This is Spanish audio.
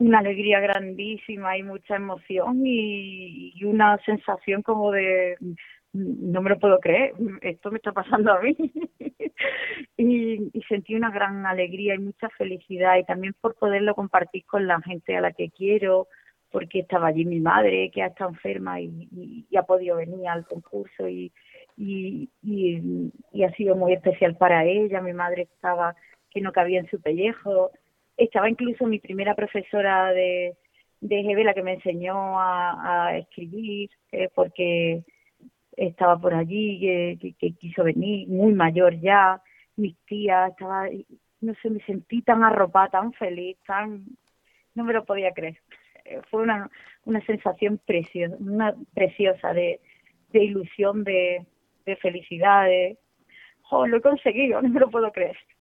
una alegría grandísima y mucha emoción y una sensación como de no me lo puedo creer, esto me está pasando a mí. Y sentí una gran alegría y mucha felicidad y también por poderlo compartir con la gente a la que quiero, porque estaba allí mi madre que ha estado enferma y ha podido venir al concurso y ha sido muy especial para ella. Mi madre estaba que no cabía en su pellejo. Estaba incluso mi primera profesora de GB, la que me enseñó a escribir, porque estaba por allí, que quiso venir, muy mayor ya. Mis tías, estaba, no sé, me sentí tan arropada, tan feliz, no me lo podía creer. Fue una sensación preciosa de ilusión, de felicidad, lo he conseguido, no me lo puedo creer.